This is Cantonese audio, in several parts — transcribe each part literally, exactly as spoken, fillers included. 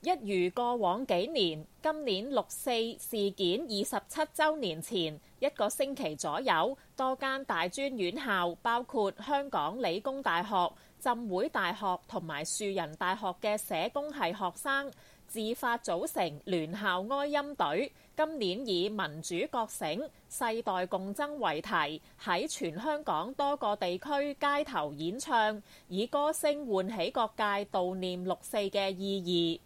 一如過往幾年，今年六四事件二十七週年前一個星期左右，多間大專院校，包括香港理工大學、浸會大學同埋樹仁大學嘅社工系學生自發組成聯校哀音隊，今年以民主覺醒、世代共爭為題，喺全香港多個地區街頭演唱，以歌聲喚起各界悼念六四嘅意義。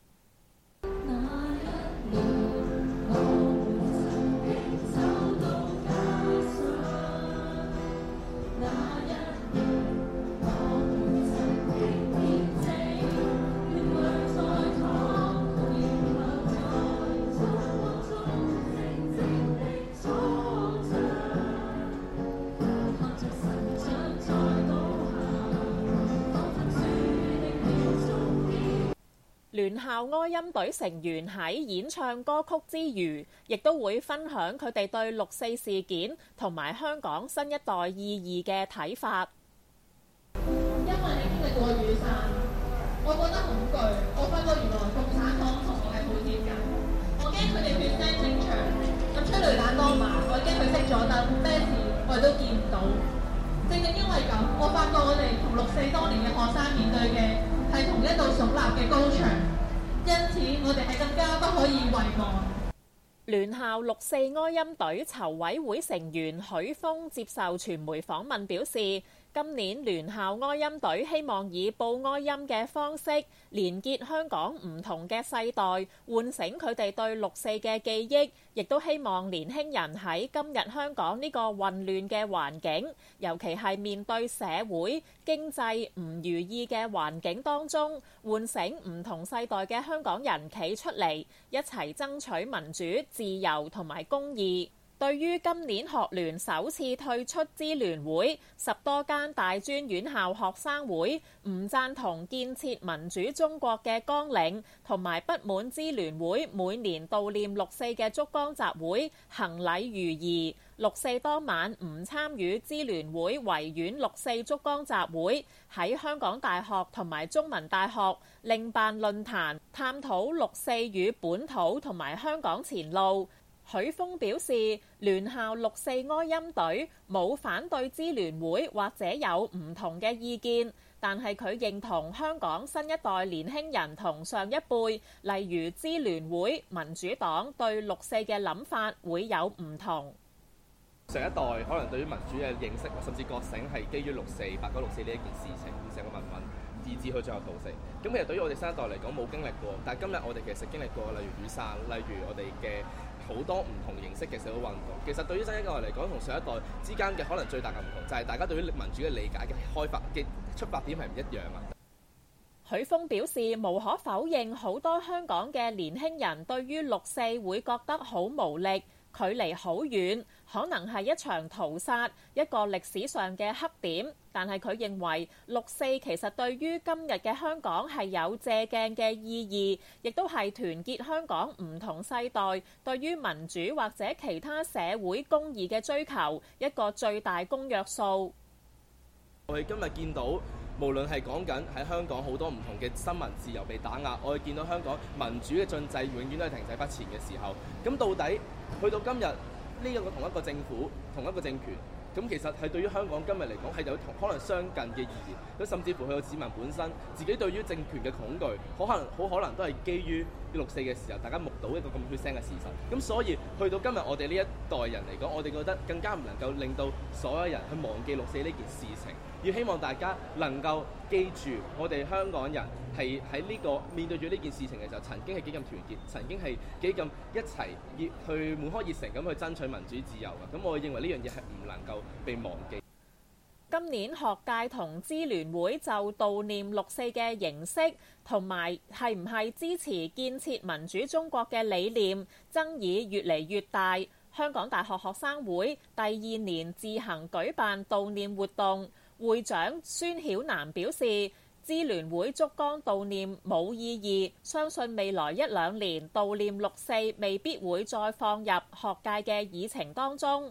聯校哀音隊成員喺演唱歌曲之餘，亦都會分享佢哋對六四事件同埋香港新一代意義嘅睇法。 因為你經歷過雨傘，我覺得恐懼。我發覺原來共產黨同我係好貼近。我驚佢哋血腥正場，咁催淚彈當晚，我驚佢熄咗燈，咩事我哋都見唔到。正正因為咁，我發覺我哋同六四當年嘅學生面對嘅係同一道聳立嘅高牆，因此我哋係更加不可以遺忘。 聯校六四哀音隊籌委會成員許峰接受傳媒訪問表示，今年聯校哀音隊希望以報哀音嘅方式連結香港唔同嘅世代，喚醒佢哋對六四嘅記憶，亦都希望年輕人喺今日香港呢個混亂嘅環境，尤其係面對社會經濟唔如意嘅環境當中，喚醒唔同世代嘅香港人企出嚟，一齊爭取民主、自由同埋公義。對於今年學聯首次退出支聯會，十多間大專院校學生會唔贊同建設民主中國嘅綱領，同埋不滿支聯會每年悼念六四嘅燭光集會行禮如儀，六四當晚唔參與支聯會維園六四燭光集會，喺香港大學同埋中文大學另辦論壇，探討六四與本土同埋香港前路。許峰表示，聯校六四哀音隊冇反對支聯會或者有唔同嘅意見，但係佢認同香港新一代年輕人同上一輩，例如支聯會、民主黨對六四嘅諗法會有唔同。 上一代可能對於民主嘅認識甚至覺醒係基於六四八九六四呢一件事情，成個民運以至去最後悼死。咁其實對於我哋新一代嚟講冇經歷過，但係今日我哋其實經歷過，例如雨傘，例如我哋嘅好多唔同形式嘅社會運動。其實對於新一代嚟講，同上一代之間嘅可能最大嘅唔同就係大家對於民主嘅理解嘅開發嘅出發點係唔一樣啊。 許峰表示，無可否認好多香港嘅年輕人對於六四會覺得好無力，距離好遠，可能係一場屠殺，一個歷史上嘅黑點。但係佢認為六四其實對於今日嘅香港係有借鏡嘅意義，亦都係團結香港唔同世代對於民主或者其他社會公義嘅追求一個最大公約數。 我哋今日見到，無論係講緊喺香港好多唔同嘅新聞自由被打壓，我哋見到香港民主嘅進程永遠都係停滯不前嘅時候，咁到底去到今日呢一個同一個政府、同一個政權，咁其實係對於香港今日嚟講係有同可能相近嘅意義。咁甚至乎佢個市民本身自己對於政權嘅恐懼，可能好可能都係基於六四嘅時候大家目睹一個咁血腥嘅事實。咁所以去到今日我哋呢一代人嚟講，我哋覺得更加唔能夠令到所有人去忘記六四呢件事情。要希望大家能夠記住，我哋香港人係喺呢個面對住呢件事情嘅時候，曾經係幾咁團結，曾經係幾咁一齊熱去滿腔熱誠咁去爭取民主自由嘅。咁我認為呢樣嘢係唔能夠被忘記。 今年學界同支聯會就悼念六四嘅形式同埋係唔係支持建設民主中國嘅理念爭議越嚟越大。香港大學學生會第二年自行舉辦悼念活動。會長孫曉南表示，支聯會燭光悼念冇意義，相信未來一兩年悼念六四未必會再放入學界嘅議程當中。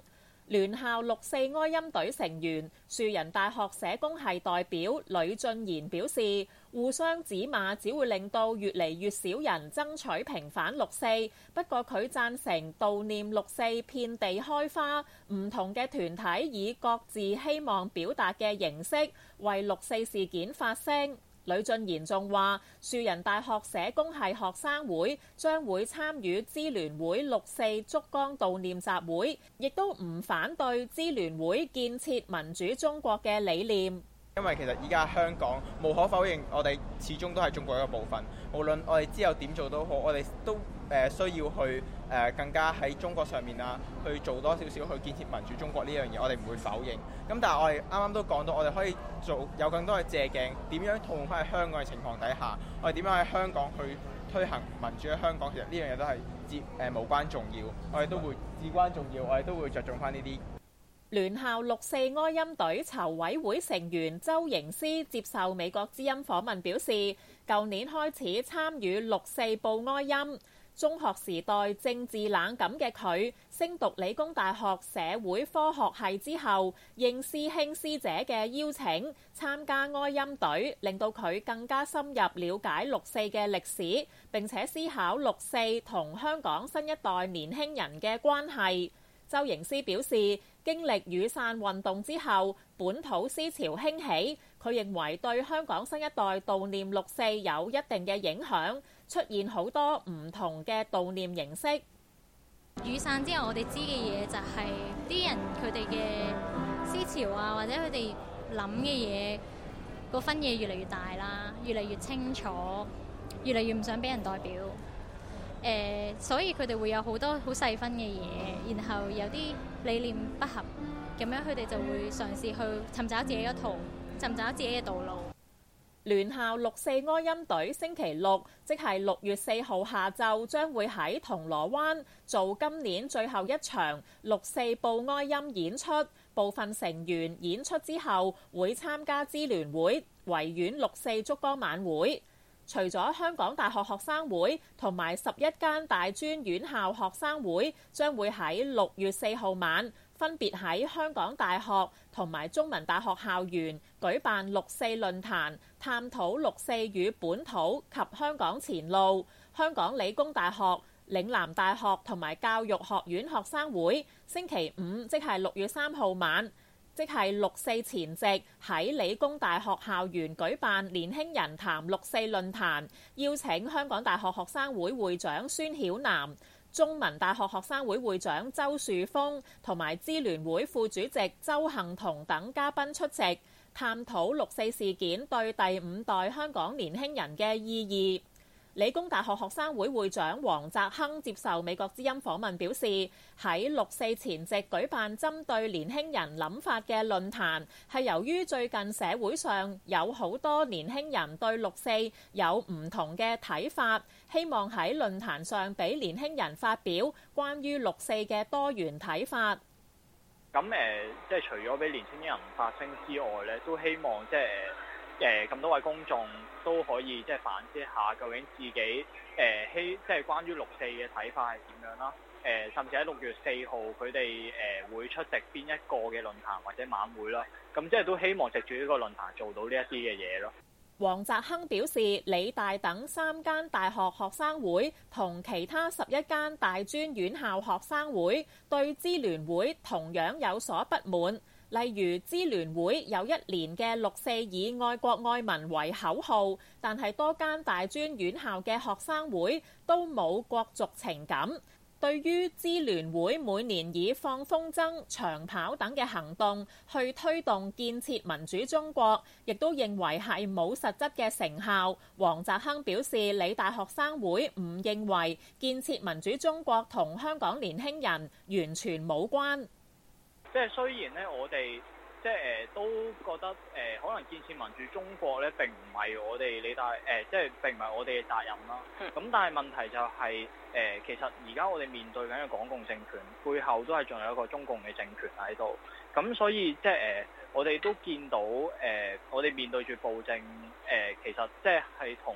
聯校六四哀音隊成員、樹仁大學社工系代表呂俊賢表示，互相指罵只會令到越嚟越少人爭取平反六四。不過佢贊成悼念六四遍地開花，唔同嘅團體以各自希望表達嘅形式為六四事件發聲。呂俊賢仲話，樹仁大學社工系學生會將會參與支聯會六四燭光悼念集會，亦都唔反對支聯會建設民主中國嘅理念。 因為其實依家香港無可否認，我哋始終都係中國一個部分。無論我哋之後點做都好，我哋都誒需要去誒更加喺中國上面啊，去做多少少去建設民主中國呢樣嘢，我哋唔會否認。咁但係我哋啱啱都講到，我哋可以做有更多嘅借鏡，點樣套用翻喺香港嘅情況底下，我哋點樣喺香港去推行民主喺香港，其實呢樣嘢都係至誒無關重要，我哋都會至關重要，我哋都會着重翻呢啲。 聯校六四哀音隊籌委會成員周盈詩接受美國之音訪問表示，舊年開始參與六四報哀音。中學時代政治冷感嘅佢，升讀理工大學社會科學系之後，應師兄師姐嘅邀請參加哀音隊，令到佢更加深入了解六四嘅歷史，並且思考六四同香港新一代年輕人嘅關係。周盈詩表示，經歷雨傘運動之後，本土思潮興起，佢認為對香港新一代悼念六四有一定嘅影響，出現好多唔同嘅悼念形式。 雨傘之後，我哋知嘅嘢就係啲人佢哋嘅思潮啊，或者佢哋諗嘅嘢個分野越嚟越大啦，越嚟越清楚，越嚟越唔想俾人代表。誒、呃，所以佢哋會有好多好細分嘅嘢，然後有啲理念不合，咁樣佢哋就會嘗試去尋找自己嘅途，尋找自己嘅道路。 聯校六四哀音隊星期六，即係六月四號下晝，將會喺銅鑼灣做今年最後一場六四報哀音演出。部分成員演出之後會參加支聯會維園六四燭光晚會。除咗香港大學學生會同埋十一間大專院校學生會將會喺六月四號晚分別喺香港大學同埋中文大學校園舉辦六四論壇，探討六四與本土及香港前路。香港理工大學、嶺南大學同埋教育學院學生會星期五，即係六月三號晚，即係六四前夕，喺理工大學校園舉辦年輕人談六四論壇，邀請香港大學學生會會長孫曉南、中文大學學生會會長周樹峰同埋支聯會副主席周幸彤等嘉賓出席，探討六四事件對第五代香港年輕人嘅意義。理工大學學生會會長黃澤亨接受美國之音訪問表示，喺六四前夕舉辦針對年輕人諗法嘅論壇，係由於最近社會上有好多年輕人對六四有唔同嘅睇法，希望喺論壇上俾年輕人發表關於六四嘅多元睇法。 咁誒、呃，即係除咗俾年輕人發聲之外咧，都希望即係誒咁多位公眾都可以即係反思一下，究竟自己誒希、呃、即係關於六四嘅睇法係點樣啦？誒、呃，甚至喺六月四號佢哋誒會出席邊一個嘅論壇或者晚會啦。咁即係都希望藉住呢個論壇做到呢一啲嘅嘢咯。 黃澤亨表示，理大等三間大學學生會同其他十一間大專院校學生會對支聯會同樣有所不滿。例如支聯會有一年嘅六四以愛國愛民為口號，但係多間大專院校嘅學生會都冇國族情感。對於支聯會每年以放風箏、長跑等嘅行動去推動建設民主中國，亦都認為係冇實質嘅成效。黃澤亨表示，理大學生會唔認為建設民主中國同香港年輕人完全冇關。 即係雖然咧，我哋即係誒、呃、都覺得誒、呃、可能建設民主中國咧並唔係我哋理大誒、呃，即係並唔係我哋嘅責任啦。咁、嗯、但係問題就係、是、誒、呃，其實而家我哋面對緊嘅港共政權背後都係仲有一個中共嘅政權喺度。咁所以即係誒、呃，我哋都見到誒、呃，我哋面對住暴政誒、呃，其實即係係同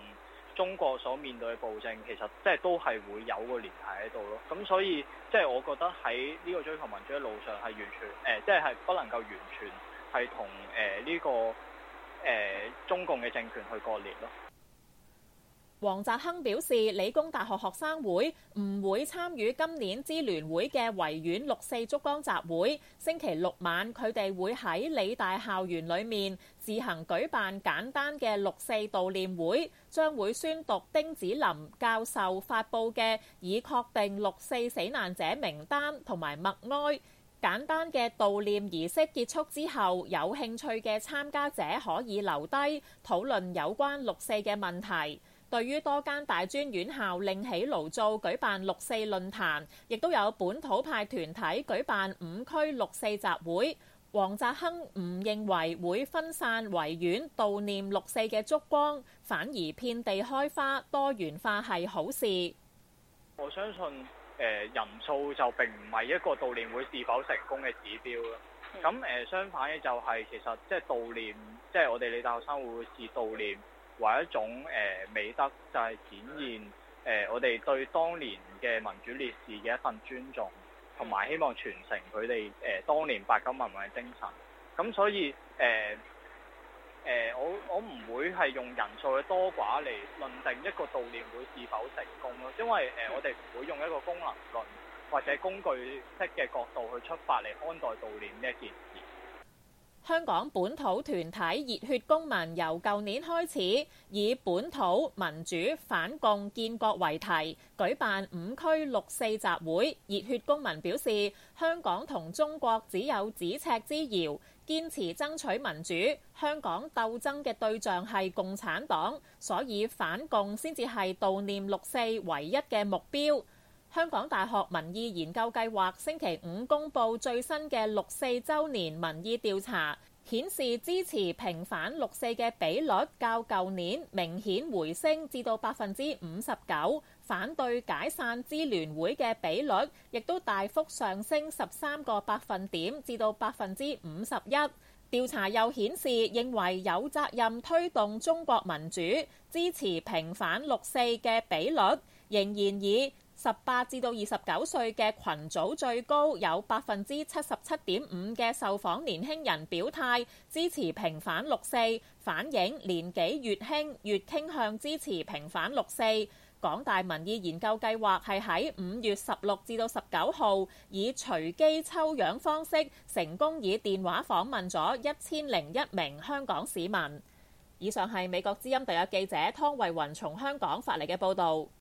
中國所面對嘅暴政，其實即係都係會有個聯繫喺度咯。咁所以即係我覺得喺呢個追求民主嘅路上係完全誒，即係係不能夠完全係同誒呢個誒、呃、中共嘅政權去割裂咯。 黃澤亨表示，理工大學學生會唔會參與今年支聯會嘅維園六四燭光集會。星期六晚，佢哋會喺理大校園裏面自行舉辦簡單嘅六四悼念會，將會宣讀丁子霖教授發布嘅已確定六四死難者名單同埋默哀。簡單嘅悼念儀式結束之後，有興趣嘅參加者可以留低討論有關六四嘅問題。對於多間大專院校另起爐灶舉辦六四論壇，亦都有本土派團體舉辦五區六四集會。黃澤亨唔認為會分散維園悼念六四嘅燭光，反而遍地開花，多元化係好事。 我相信誒、呃、人數就並唔係一個悼念會是否成功嘅指標咯。咁誒、呃、相反嘅就係其實即係悼念，即係我哋理大學生會視悼念為一種誒、呃、美德，就係、是、展現誒、呃、我哋對當年嘅民主烈士嘅一份尊重，同埋希望傳承佢哋誒當年八九民運嘅精神。咁所以誒誒、呃呃、我我唔會係用人數嘅多寡嚟論定一個悼念會是否成功咯，因為誒、呃、我哋唔會用一個功能論或者工具式嘅角度去出發嚟看待悼念呢一件事。 香港本土團體熱血公民由舊年開始以本土民主反共建國為題舉辦五區六四集會。熱血公民表示，香港同中國只有咫尺之遙，堅持爭取民主。香港鬥爭嘅對象係共產黨，所以反共先至係悼念六四唯一嘅目標。香港大學民意研究計劃星期五公布最新嘅六四週年民意調查，顯示支持平反六四嘅比率較舊年明顯回升至到百分之五十九，反對解散支聯會嘅比率亦都大幅上升十三個百分點至到百分之五十一。調查又顯示，認為有責任推動中國民主、支持平反六四嘅比率仍然以十八至到二十九歲嘅群組最高，有百分之七十七點五嘅受訪年輕人表態支持平反六四，反映年紀越輕越傾向支持平反六四。港大民意研究計劃係喺五月十六至到十九號以隨機抽樣方式成功以電話訪問咗一千零一名香港市民。以上係美國之音特約記者湯慧雲從香港發嚟嘅報導。